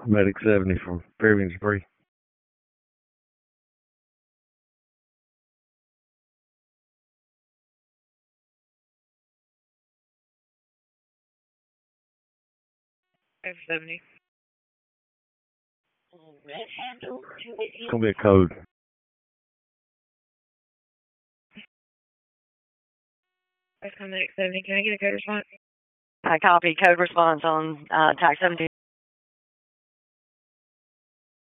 Medic 70 from Fairview Spree. F70. Red handle, It's going to be a code. Medic 70. Can I get a code response? I copy code response on TAC 17.